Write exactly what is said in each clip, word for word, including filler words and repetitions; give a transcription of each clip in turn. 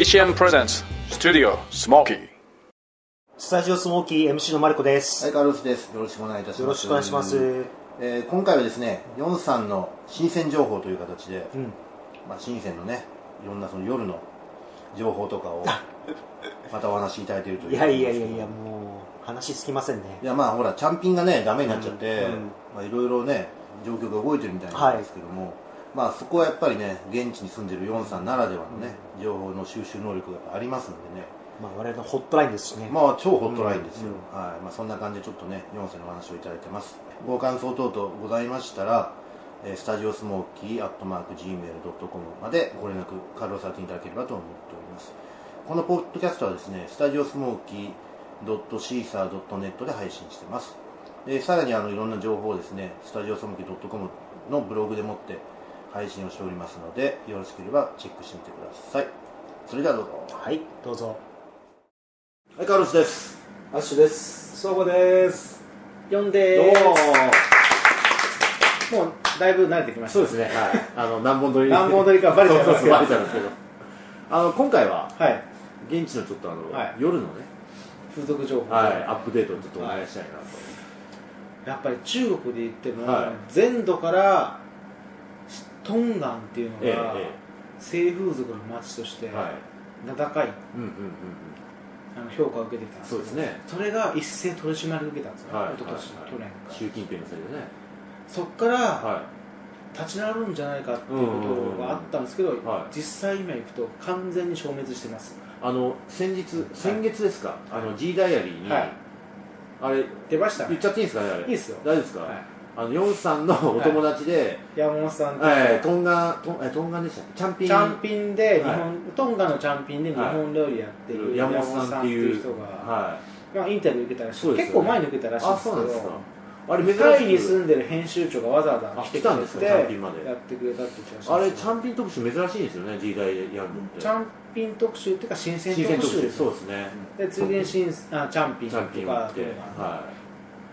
シーエム Presents Studio Smoky。 スタジオスモーキー エムシー のマリコです。 はい、カルロスです。よろしくお願いいたします。 よろしくお願いします。 えー、今回はですね、ヨンさんの新鮮情報という形で、 うん、 まあ、新鮮のね、いろんなその夜の情報とかをまたお話しいただいているという。 いやいやいやいや、もう話つきませんね。 いや、まあほら、チャンピンがね、ダメになっちゃって、 うんうん、 まあいろいろね、状況が動いてるみたいなんですけども、はい、まあそこはやっぱりね、現地に住んでるヨンさんならではのね、情報の収集能力がありますのでね、 まあ我々のホットラインですしね。 まあ超ホットラインですよ、 うんうん、 はい。まあ、そんな感じでちょっとねヨンさんのお話をいただいてます。ご感想等々ございましたら、えー、スタジオスモーキーアットマーク ジーメールドットコム までご連絡カルロされていただければと思っております。このポッドキャストはですね、スタジオスモーキードットシーサードットネット で配信してます。でさらにあのいろんな情報をですね、スタジオスモーキードットコム のブログでもって配信をしておりますので、よろしければチェックしてみてください。それではどうぞ。 はい、どうぞ。 はい、カルロスです。 アッシュです。 ソーゴです。ヨンでーす。もうだいぶ慣れてきました。 そうですね。はい。あの何本撮り何本撮りかバレちゃいますけど。 バレちゃうんですけど。あの今回は、 はい、 現地のちょっとあの、 はい、 夜のね風俗情報、 はい、アップデートをちょっとお願いしたいなと。 やっぱり中国で言っても、はい、全土からトンガンっていうのが、ええ、性風俗の街として名高い、うんうんうんうん、あの評価を受けてきたんですけど、そうですね、それが一斉取り締まりを受けたんですよ、はい、一昨年、はい、去年から習近平のせいでね。 そこから、はい、立ち直るんじゃないかっていうことがあったんですけど、はい、実際今行くと完全に消滅してます。 あの先日、先月ですか、はい、あの G ダイアリーに、はい、あれ出ました、ね、 言っちゃっていいんですかね。あれいいですよ、 大丈夫ですか、はい、あのヨンさんのお友達で、はい、 山本さんと、 はい、トンガトンえトンガでしたっけ、チャンピンチャンピンで日本、はい、トンガのチャンピンで日本料理やってる、はい、 山本さんっていう人が、 はい、 まあ、インタビュー受けたらしい、ね、結構前に受けたらしいんですけど、あ、そうなんですか。 あれ珍しい、 タイに住んでる編集長がわざわざ来てくれてチャンピンまでやってくれたって言ってました。 あれチャンピン特集珍しいんですよね、 G 大でやるのって。 チャンピン特集っていうか新鮮特集です。 そうですね。 でついでに新あチャンピンとかってはい、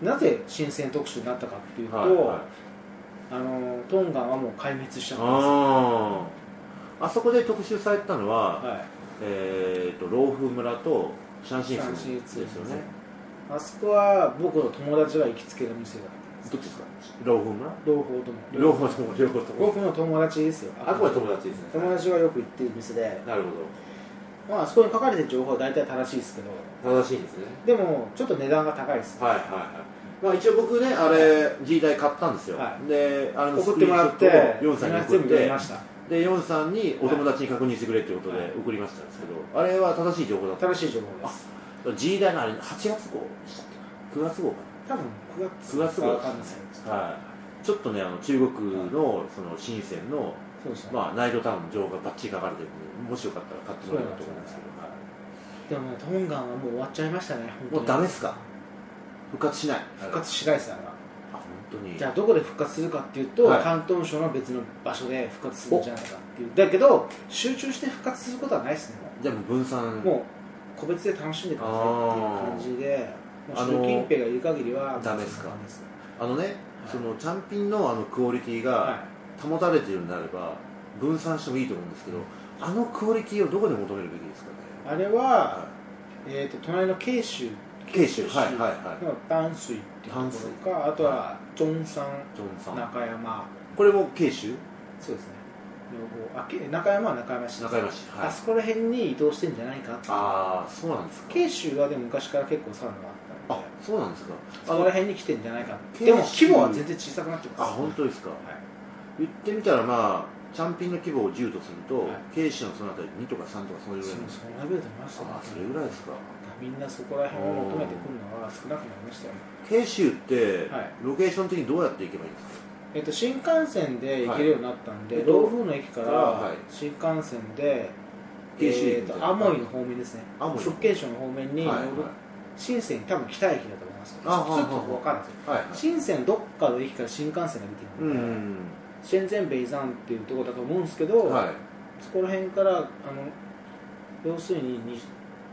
なぜ新鮮特集になったかっていうと、はいはい、あのトンガンはもう壊滅しちゃったんですよ。 あ, あそこで特集されたのは、はい、えーと老夫村とシャンシンスですよね。 あそこは僕の友達が行きつけの店だったんです。 どっちですか？老夫村？ 老夫とも老夫とも両方とも僕の友達ですよ。 あ、これ友達ですね。 友達がよく行ってる店で。 なるほど。まああそこに書かれてる情報は大体正しいですけど。 正しいですね。 でもちょっと値段が高いです、ね。 はいはいはい。まあ一応僕ね、あれ G 大買ったんですよ。はい、で、あの送ってもらってヨンさんに送って、 ました。 でヨンさんにお友達に確認してくれっていうことで送りましたんですけど、あれは正しい情報だった。 正しい情報です。 G 大のあれはちがつ号でしたっけ？くがつ号かな。 多分くがつ。 くがつ号。 わかんないです。 はい。ちょっとね、あの中国のその深センの、まあナイトタウンの情報がバッチリ書かれてるんで、もしよかったら買ってもらえると思うんですけど。はい、 でもね、トンガンはもう終わっちゃいましたね。 もうダメですか？復活しない。 復活しないですあれは。 あ、本当に。じゃあどこで復活するかっていうと、はい、広東省の別の場所で復活するんじゃないかっていう。だけど集中して復活することはないですね。 じゃあもう分散。 もう個別で楽しんでくださいっていう感じで。習近平がいる限りはダメですか？あのね、はい、そのチャンピンのあのクオリティが保たれているのであれば分散してもいいと思うんですけど、あのクオリティをどこで求めるべきですかね。 あれは、はい、えー、と隣の慶州慶州はいはいはいの淡水っていうところか、あとはジョンサン中山、 これも慶州？ そうですね。あ中山は中山市です。 中山市、はい、 あそこら辺に移動してんじゃないかって。 ああ、そうなんですか。 慶州はでも昔から結構サウナがあったので、 あ、そうなんですか。 そこら辺に来てんじゃないか。でも規模は全然小さくなってます。 あ、本当ですか。はい、言ってみたらまあチャンピンの規模をじゅうとすると、はい、慶州のそのあたりにとかさんとかそういうぐらいの。 そのレベルで見ましたね。 あ、それぐらいですか。 みんなそこら辺を求めてくるのは少なくなりましたよね。 慶州って、はい、ロケーション的にどうやって行けばいいんですか？ えっと、新幹線で行けるようになったんで、老夫の駅から新幹線で、 慶州えっとアモイの方面ですね。福建省の方面に乗る、深セン、多分北駅だと思いますけど、ちょっと分かるんですよ。深センどっかの駅から新幹線が出てるので、深セン北山っていうところだと思うんですけど、そこら辺からあの要するに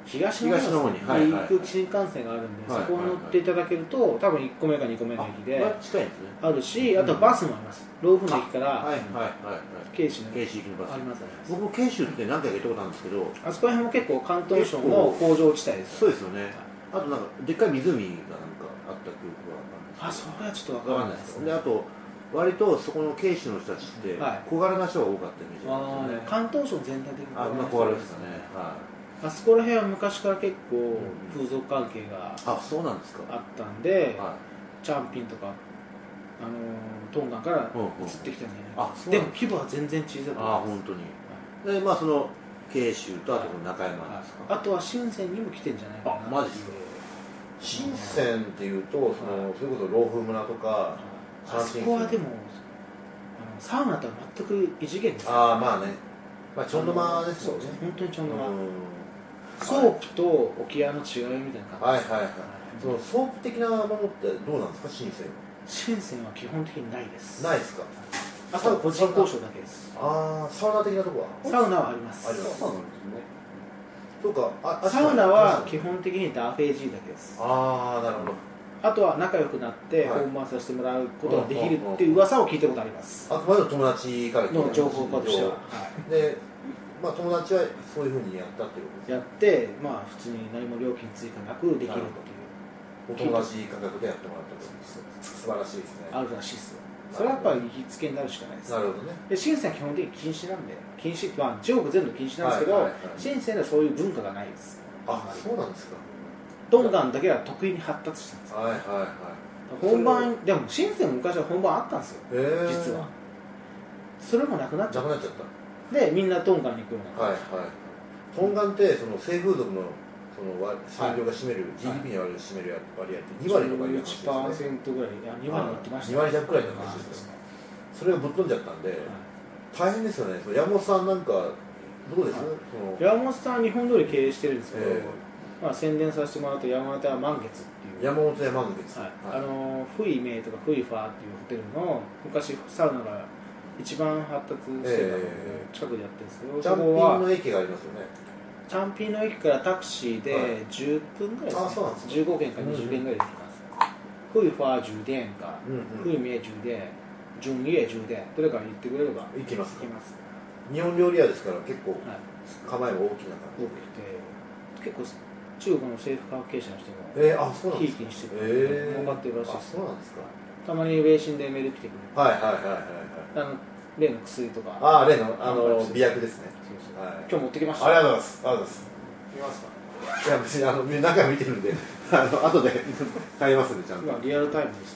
東の方に行く新幹線があるんで、そこを乗っていただけると多分いっこめかにこめの駅であるし、あとバスもあります。老夫の駅から京州の駅あります。 僕も京州って何回か行ったことあるんですけど、 あそこら辺も結構広東省の工場地帯です。 そうですよね。あとなんかでっかい湖がなんかあった記憶があるんですけど、 あ、それはちょっとわからないですね。 であと割とそこの慶州の人たちって小柄な人が多かったイメージなんですよね。 関東省全体的にあ、まあ小柄ですかね。はい。 あそこら辺は昔から結構風俗関係があったんで、チャンピンとかあのトンガンから移ってきたんじゃないか。でも規模は全然小さくて、 あ、本当に。でまあその慶州とあと中山ですか。 あとは深センにも来てんじゃないかな。 マジですか。深センっていうとそのそれこそ老夫村とか、 あそこはでもサウナとは全く異次元です。 ああ、まあね、まあちょんどまですよね。 本当にちょんどま。ソープと沖合の違いみたいな感じです。 はいはいはい。そのソープ的なものってどうなんですか、深センは。 深センは基本的にないです。 ないですか。 あとは個人交渉だけです。 ああ、サウナ的なとこは。 サウナはあります。 あります。そうなんですね。そうか。 あ、サウナは基本的にダーフェージーだけです。 ああ、なるほど。 あとは仲良くなって訪問させてもらうことができるっていう噂を聞いたことあります。 あくまで友達からの情報としては。 で、まあ友達はそういうふうにやったっていうことです。 やって、まあ普通に何も料金追加なくできるっていう。 お友達価格でやってもらったと。素晴らしいですね。 あるらしいですよ。それはやっぱり行きつけになるしかないです。 なるほどね。 で、深センは基本的に禁止なんで、禁止、まあ中国全部禁止なんですけど、深センはそういう文化がないです。 あ、そうなんですか。 トンガンだけは得意に発達したんです。 はいはいはい。 本番でも深センも昔は本番あったんですよ、実は。それもなくなっちゃった。 なくなっちゃったでみんなトンガンに行くようになった。 はいはい。トンガンってその性風俗のその産業が占める ジーディーピー に割る占める割合ってに割とかいう話ですね。 じゅういちパーセントぐらい、いやに割に行ってましたね。 に割弱くらいの話ですよ。それがぶっ飛んじゃったんで大変ですよね。山本さんなんかどうです？ 山本さんは日本通り経営してるんですけど、まあ宣伝させてもらうと山本は満月っていう。 山本屋満月。 はい。あのフイメイとかフイファーっていうホテルの昔サウナが一番発達してたので近くでやってるんですけど、 チャンピンの駅がありますよね。 チャンピンの駅からタクシーでじゅっぷんぐらいですね。 あ、そうなんですか。 じゅうごけんかにじゅっけんぐらいで行きます。フイファー充電か、フイメイ充電、純家充電、どれか言ってくれれば行きます。 行きます。 日本料理屋ですから結構構えも大きな感じ。 大きくて結構中国の政府関係者の人もえー、あ、そうなんですか。 ひいきにしてくれて、 えー、 儲かってるらしいです。 そうなんですか。 たまに微信でメール来てくれる。 はいはいはいはいはい。 あの例の薬とか。 ああ、例のあの美薬ですね。 そうそう、 はい、 今日持ってきました。 ありがとうございます。ありがとうございます。見ますか。いや別にあの何回も見てるんで、あの後で買いますんでちゃんと。 今リアルタイムです。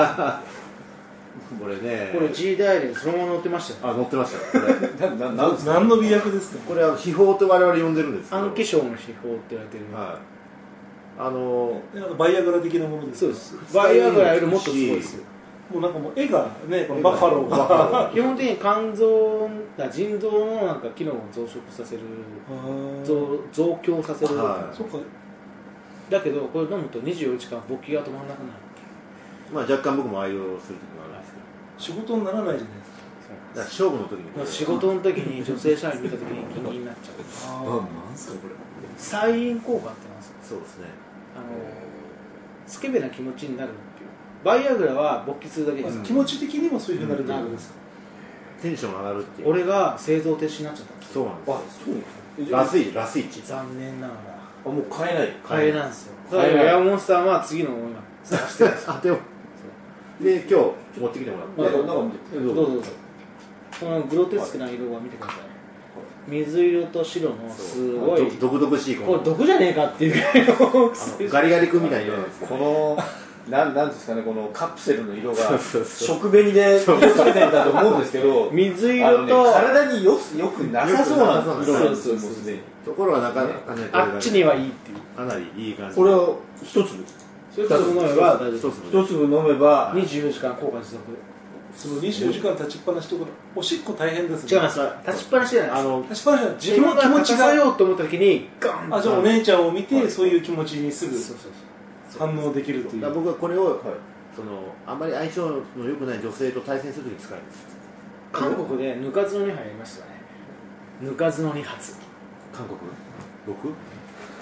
これね。 これ G ダイヤルにそのまま載ってましたよ。 あ、載ってましたよ。これなななん何の美薬ですか。 これは秘宝と我々呼んでるんですけど。 暗記賞の秘宝って言われてる。 はい。あのバイアグラ的なものです。 そうです。バイアグラよりもっとすごいですよ。 もうなんかもう絵がね、このバッファローが基本的に肝臓が腎臓のなんか機能を増殖させる、増増強させる。 はい、そっか。 だけどこれ飲むとにじゅうよじかん勃起が止まらなくなる。 まあ若干僕も愛用する時もあるんですけど。 仕事にならないじゃないですか。 だから勝負の時に。 仕事の時に女性社員見た時にギンギンになっちゃう。 ああ、なんすかこれ。 催眠効果ってなんですか。 そうですね。 あのスケベな気持ちになるっていう。バイアグラは勃起するだけです、 うん、気持ち的にもそういうふうになるってことですか。 テンション上がるっていう。 俺が製造停止になっちゃったんです。 そうなんです。 あ、そうラスイラスイチ。 残念ながら。 あ、もう買えない。 買えないんですよ。だから山本さんは次のを今探してるんです。 あ、でもで今日持ってきてもらって。 どうぞどうぞ。このグロテスクな色は見てください。水色と白のすごい毒々しいこれ毒じゃねえかっていうぐらいのガリガリ君みたいな色なんですよ。 このなんなんですかね、このカプセルの色が食紅で色つけてんだと思うんですけど、 水色と、 ね、体によよくなさそうな色なんですよ。もうすでに。 ところがなかなかね、 あっちにはいいっていう。 かなりいい感じ。 これを一粒一粒飲めば大丈夫。 一粒飲めばにじゅうよじかん効果持続。 そのにじゅうよじかん立ちっぱなしとかおしっこ大変ですね。 違います。立ちっぱなしじゃないです。あの立ちっぱなしは自分が立たせようと思った時にガン。 あ、じゃあお姉ちゃんを見てそういう気持ちにすぐ反応できるという。 僕はこれをそのあんまり相性の良くない女性と対戦する時に使うんです。 韓国でぬかずのに入りましたね。ぬかずのに発。 韓国？僕？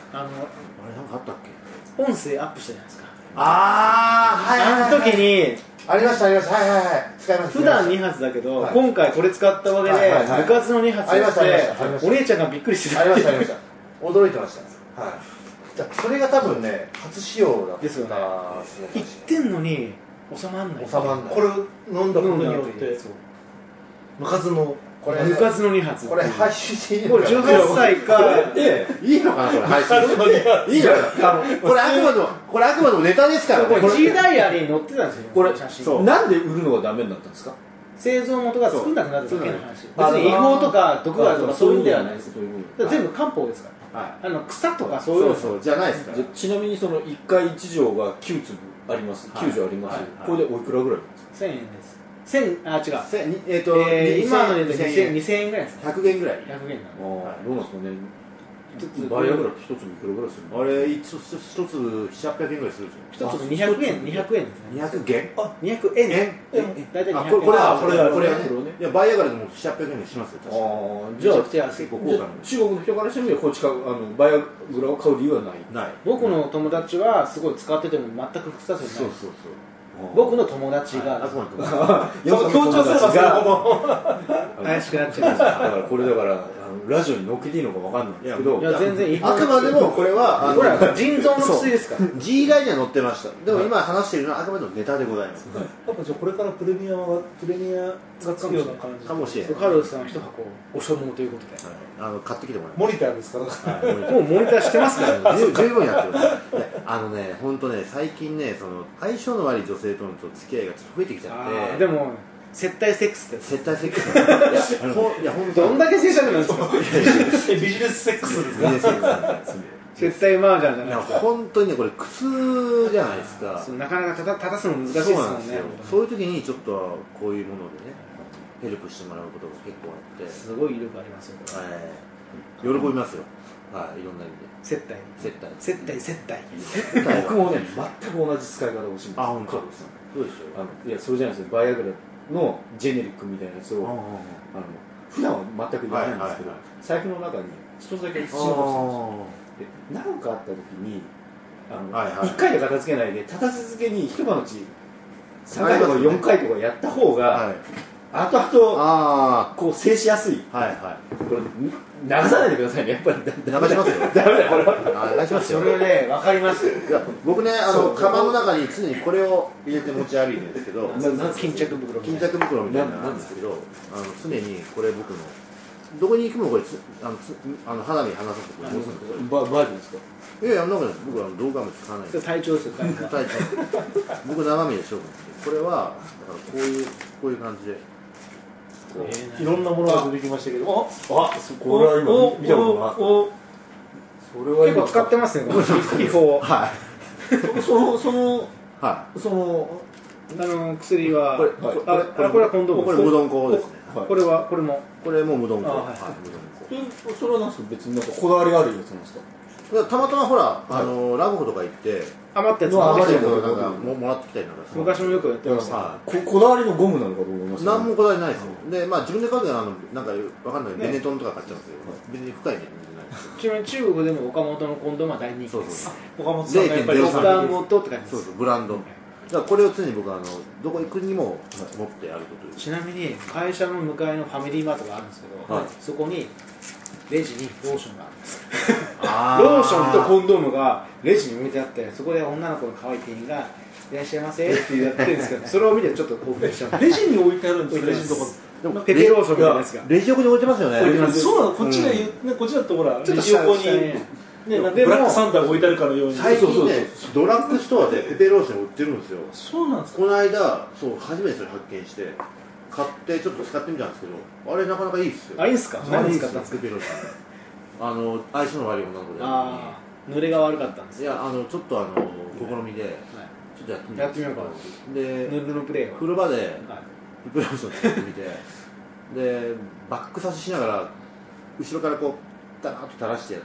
あのあれなんかあったっけ、 音声アップしたじゃないですか。 ああはいはい、はい、 あの時にありましたありました、はいはいはい、使いました。 普段に発だけど、 はい、 今回これ使ったわけで、はいはいはい、部活のに発やってお姉ちゃんがびっくりしてた。 ありましたありました驚いてました。はい、じゃそれが多分ね初使用だったですよね。言ってんのに収まんない。 収まんない。 これ飲んだことによって部活のこれ部活のに発これ配信していいのこれじゅうはっさいかいいのかなこれ配信していいのかなこれあくまでもこれあくまでもネタですからね。 これ G ダイアリーに載ってたんですよこれ写真。 なんで売るのがダメになったんですか。 製造元が作んなくなっただけの話。別に違法とか毒があるとかそういうんではないです。全部漢方ですから、はい、あの草とかそういうのそうそうじゃないですか。 ちなみにそのいっかいいち錠がきゅう粒あります、はい、きゅう錠あります、はいはい、これでおいくらぐらいですか。 せんえんです。せんあ違うえーとえー、今のでにせんえんぐらいですね。 ひゃくえんぐらい。 ひゃくえんなんで、 はい、どうなんですかね。バイアグラって一粒いくらぐらいするの。 あれ一つ一粒ななひゃくえんぐらいするじゃん。 一つにひゃくえんにひゃくえんですね。 にひゃくげんあにひゃくえん大体にひゃくえん。 これこれはこれはこれはね。いやバイアグラでもななひゃくえんぐらいしますよ。確かに。じゃあ結構高価な。 中国の人からしてみればこっちかあのバイアグラを買う理由はない。 ない。 僕の友達はすごい使ってても全く副作用ない。 そうそうそう。 僕の友達が、 そう強調すればが怪しくなっちゃいました。だからこれだからラジオに乗っけていいのかわかんないですけど、 いや全然あくまでもこれはこれは腎臓の薬ですから。 G ガイには載ってました。でも今話しているのはあくまでもネタでございます。 多分じゃあこれからプレミアムプレミアがつくような感じかもしれない。 カルロスさん一箱お所望ということで、 あの買ってきてもらいモニターですから。 もうモニターしてますからね。 十分やってます。あのね本当ね最近ねその相性の悪い女性との付き合いがちょっと増えてきちゃって。 でも接待セックスって接待セックス。いやほいや本当どんだけ正確なんですか。 ビジネスセックスですか。 ビジネスセックスなんです。 接待マージャンじゃないですか。 本当にねこれ苦痛じゃないですか。 なかなか立たすの難しいですもんね。 そういう時にちょっとこういうものでねヘルプしてもらうことが結構あって。 すごい威力ありますよ。 喜びますよ。はい、いろんな意味で。 接待接待接待接待。 僕もね全く同じ使い方をします。 あ本当。そうでしょ。 あのいやそれじゃないですよ。バイアグラのジェネリックみたいなやつをあの普段は全く言わないんですけど、財布の中に一つだけしまって何かあった時にあの、はいはい、いっかいで片付けないで立たせ続けに一晩のうちさんかいとかよんかいとかやった方が、はい、後々こう静止やすい。 はいはい、 これ流さないでくださいね。やっぱり流しますよ。 ダメだこれは。流しますよ。 それねわかります。 いや僕ねあのカバンの中に常にこれを入れて持ち歩いてるんですけど、 巾着袋巾着袋みたいなのなんですけど、あの常にこれ僕のどこに行くもこれつあのつあの肌身離さずこれ持つんですよ。 ババージョンですか。 いやいやなんか僕は動画も使わない。 体調ですよ。体調。 僕生身で勝負してこれはだからこういうこういう感じで。 いろんなものが出てきましたけど、あ、 あ、これは今見たことなかった。 それは結構使ってますね。秘宝。 はい。 そのそのはいそのあの薬はこれあこれはコンドーム。 これ無鈍香ですね。 これはこれもこれも無鈍香。 はい。 無鈍香。それはなんですか。別になんかこだわりがあるやつなんですか。 たまたまほらあのラブホとか行って余ったやつ余ったやつをなんかもらってきたりなんか昔もよくやってました。 ここだわりのゴムなのかと思います。 何もこだわりないですよ。でまあ自分で買うのはなんかわかんないベネトンとか買っちゃうんですけど別に深いねちなみに中国でも岡本のコンドームは大人気です。 岡本さんがやっぱり岡本って感じです。 そうそうブランド。だからこれを常に僕はあのどこ行くにも持って歩くという。 ちなみに会社の向かいのファミリーマートがあるんですけど、そこにレジにローションがあるんです。ローションとコンドームがレジに置いてあって、そこで女の子の可愛い店員がいらっしゃいませってやってるんですけど、それを見てちょっと興奮しちゃう。 レジに置いてあるんですよ。レジのところ。 ペペローションみたいなやつがレジ横に置いてますよね。 そうなの。こっちが言うこっちだとほらレジ横にねブラックサンダーが置いてあるかのように。 最近ねドラッグストアでペペローション売ってるんですよ。 そうなんですか。 この間そう初めてそれ発見して。買ってちょっと使ってみたんですけど、あれなかなかいいっすよ。 あ、いいっすか。何使ったんですか。 ペペローション。あの相性の悪い女の子で。 ああ、濡れが悪かったんです。 いやあのちょっとあの試みで、ちょっとやってみやってみようかな。で、ヌルヌプレイは風呂場でペペローション使ってみて、でバック差ししながら後ろからこうダーッと垂らしてやって、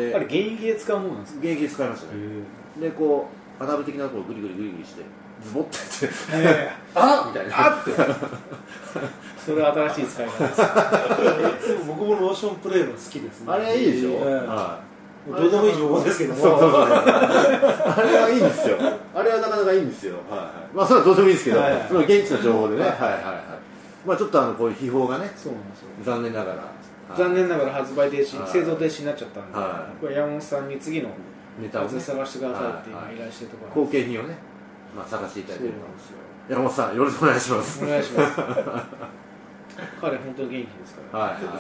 で、あれ現役で使うものなんですか。 現役で使いましたね。でこうアナブ的なところをグリグリグリグリして。ズボッてやってあっみたいなあってそれは新しい使い方です。 僕もローションプレーの好きですね。 あれいいでしょ。 どうでもいい情報ですけども、 そうそうそうあれはいいんですよ。あれはなかなかいいんですよ。はいはい。まあそれはどうでもいいですけど、はいはい、その現地の情報でね、はいはいはい。まあちょっとあのこういう秘宝がね、そうなんですよ。残念ながら、 残念ながら発売停止、製造停止になっちゃったんで、はい、これ山本さんに次のネタを、ね、探してくださいって今依頼してるところ、 後継品をね、まあ探していただいてるんですよ。山本さんよろしくお願いします。 お願いします。彼本当に元気ですから。 はいはいはい。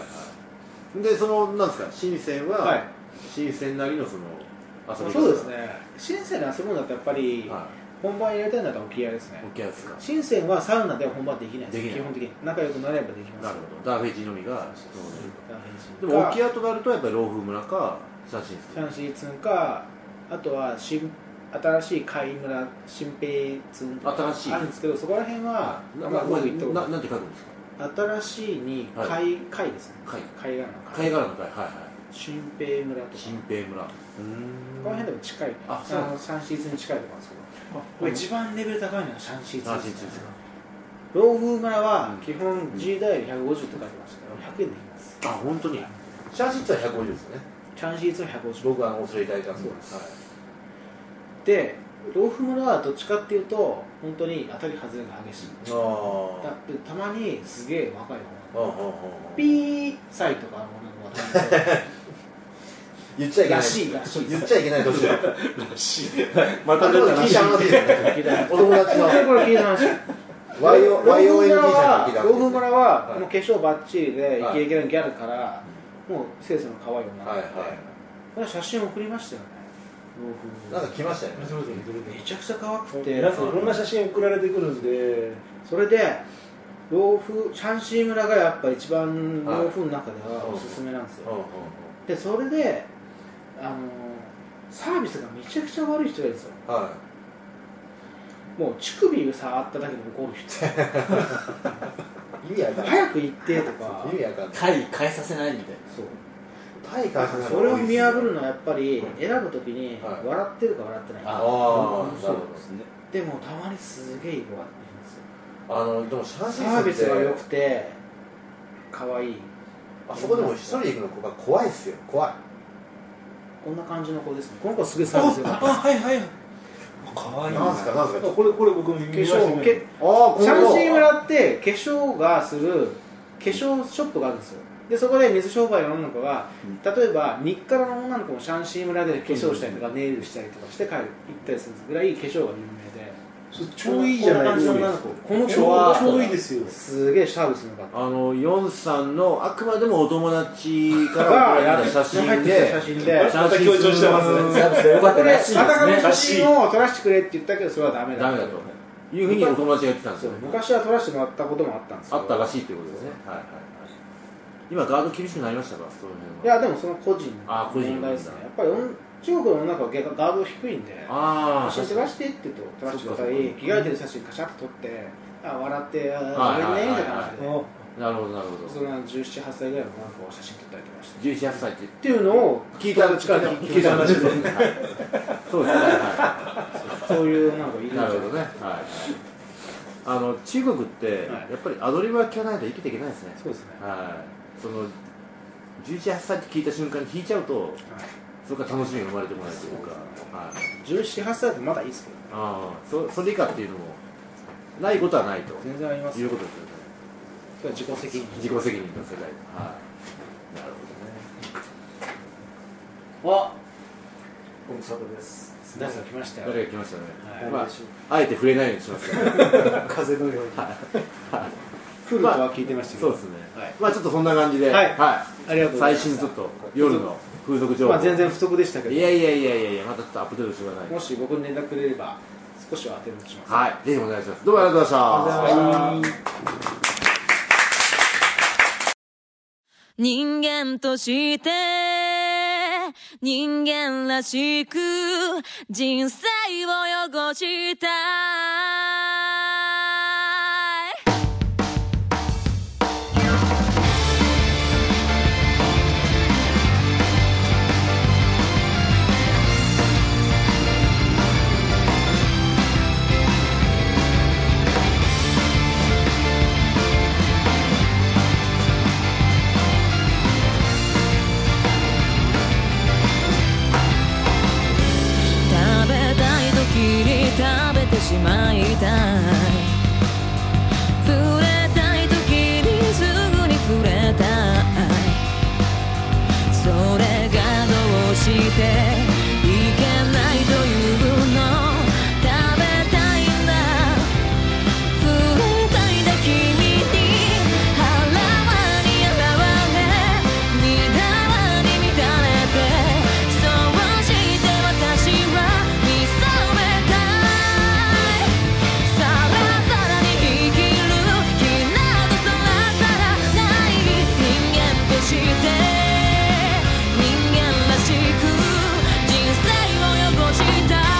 でそのなんですか、深センは、はい、深センなりのその遊び方。 そうですね。深センで遊ぶんだとやっぱり、はい、本番やりたいんだったら沖合ですね。 沖合ですか。 深センはサウナでは本番できないです。基本的に仲良くなればできます。 なるほど。ダーフェイジのみが。でも沖合となるとやっぱり老風村かシャンシーツン。 シャンシーツンか、あとは新新しい海村新平ツンとかあるんですけど、そこら辺はあんまり言ったことない。なんて書くんですか。 新しいに貝貝ですね。貝貝殻の貝殻の貝。はいはい。 新平村とか。 新平村。 この辺でも近い。あ、シャンシーツンに近いところですけど。これ一番レベル高いのはシャンシーツンです。老風村は基本 G ダイヤルひゃくごじゅうって書いてましたからひゃくえんできます。 あ、本当に。シャンシーツンはひゃくごじゅうですよね。 シャンシーツンはひゃくごじゅう。 僕は恐れいただいたんです。 で、老風村はどっちかっていうと本当に当たり外れが激しい。あだってたまにすげえ若い女の子、ピーサイとかの女の子が言っちゃいけない。 らしいらしい。 言っちゃいけない年だ。らしい。また出たらしい。 お友達の。 これ聞いた話。ワイオエヌティー さんに聞いた。老風村はもう化粧バッチリでイケイケのギャルからもう清楚の可愛い女の子で、これ写真送りましたよね。 なんか来ましたよね。 めちゃくちゃ可愛くて、 皆さんいろんな写真送られてくるんで、 それで老風シャンシー村がやっぱ一番老風の中ではおすすめなんですよ。でそれであのサービスがめちゃくちゃ悪い人がいるんですよ。もう乳首を触っただけで怒る人。 意味わかんない。 早く行ってとか。 意味わかんない。 タイ変えさせないみたいな。 そう。 タイ変えさせない。 それを見破るのはやっぱり選ぶときに笑ってるか笑ってないか。ああ、そうですね。でもたまにすげえいい子がいるんですよ。 あのでもシャンシーツンサービスが良くて可愛い。 あそこでも一人で行くの子が怖いですよ。怖い。 こんな感じの子ですね。この子すげえサービスが。 あ、はいはい。可愛い。 なんすかなんすか。 これこれ僕も見ましたね。 けあシャンシー村って化粧がする化粧ショップがあるんですよ。でそこで水商売の女の子が、例えば日課の女の子もシャンシー村で化粧したりとか、ネイルしたりとかして帰る行ったりするぐらい化粧が有名で。 超いいじゃないですか。 この子は超いいですよ。 すげえサービスの方。 あのヨンさんのあくまでもお友達から送られた写真で、 写真で、 また強調してますね。 よかったらしいですね。裸の写真を撮らせてくれって言ったけどそれはダメだ。 ダメだというふうにお友達が言ってたんですよ。 昔は撮らせてもらったこともあったんですよ。 あったらしいということですね。はいはいはい。今ガード厳しくなりましたか。その辺は。 いやでもその個人の問題ですね。やっぱり中国の女の子はガード低いんで、写真撮らせてって言うと撮らせてください。着替えてる写真カシャッと撮って、あ笑ってあごめんねみたいな感じで。 なるほどなるほど。 そんなじゅうなな、はっさいぐらいの女の子を写真撮ったりとかして。 じゅうなな、はっさいってっていうのを聞いた力で聞いた話ですね。 そうですね。 そういうなんかいるんじゃない。 なるほどね。はい。あの中国ってやっぱりアドリブは聞かないと生きていけないですね。 そうですね。 はい。そのじゅうなな、はっさいって聞いた瞬間に弾いちゃうと。それから楽しみが生まれてこないというか、はい、 じゅうなな、はっさいってまだいいですけど、ね、 ああ そ, それ以下っていうのもないことはないと全然あります、 いうことですよね。 それは自己責任自己責任の世界、はい、なるほどね。あご無沙汰です。 誰か来ましたよ。 誰が来ましたね、 はい、 まあ、あえて触れないようにしますけど風のようにフルとは聞いてましたけど、 まあ、そうですね、はい、まあちょっとそんな感じで、はい、はい、 ありがとうございます。 最新ちょっと夜の風俗情報、 まあ、全然不足でしたけど、 いやいやいやいやいや、またちょっとアップデートしてください。 もし僕に連絡くれれば少しは当てるとします。 はい、ぜひお願いします。どうもありがとうございました。 人間として人間らしく人生を汚したしまいたい触れたい時にすぐに触れたいそれがどうしていけないというの食べたいんだ触れたいんだ君に腹輪に現れ乱れに乱れてそうして私は見覚めたいさらさらに生きる気などさらさらない人間として人間らしく人生を汚したい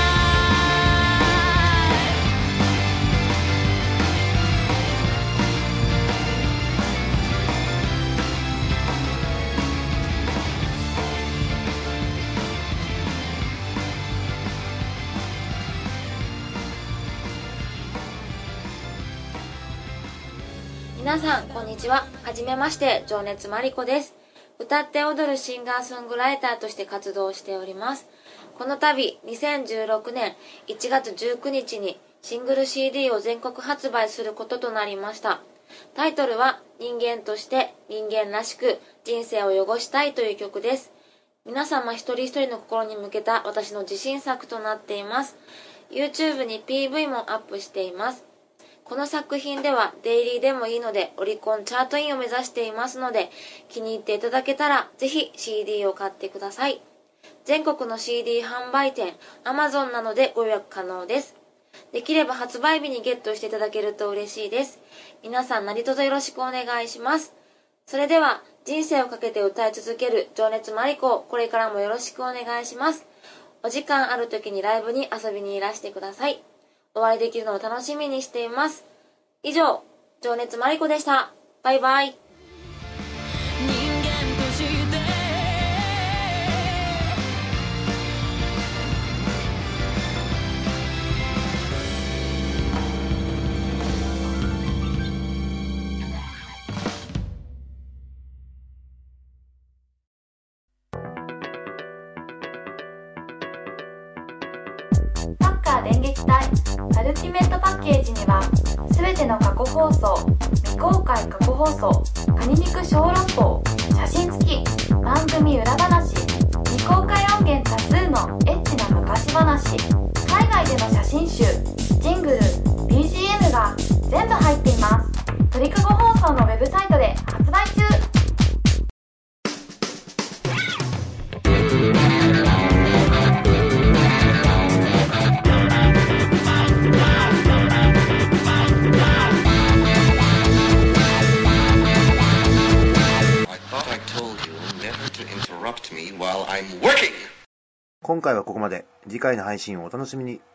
皆さんこんにちは。はじめまして、情熱マリコです。歌って踊るシンガーソングライターとして活動しております。この度にせんじゅうろくねんいちがつじゅうくにちにシングル シーディー を全国発売することとなりました。タイトルは人間として人間らしく人生を汚したいという曲です。皆様一人一人の心に向けた私の自信作となっています。 YouTube に ピーブイ もアップしています。この作品ではデイリーでもいいのでオリコンチャートインを目指していますので、気に入っていただけたらぜひ シーディー を買ってください。全国の シーディー 販売店 Amazon などでご予約可能です。できれば発売日にゲットしていただけると嬉しいです。皆さん何卒よろしくお願いします。それでは人生をかけて歌い続ける情熱マリコ、これからもよろしくお願いします。お時間ある時にライブに遊びにいらしてください。お会いできるのを楽しみにしています。以上、情熱マリコでした。バイバイ。 サッカー電撃隊アルティメットパッケージにはすべての過去放送、未公開過去放送、カニ肉小籠包、写真付き、番組裏話、未公開音源多数のエッチな昔話、海外での写真集、ジングル、ビージーエム が全部入っています。鳥かご放送のウェブサイトで発売中。 今回はここまで。次回の配信をお楽しみに。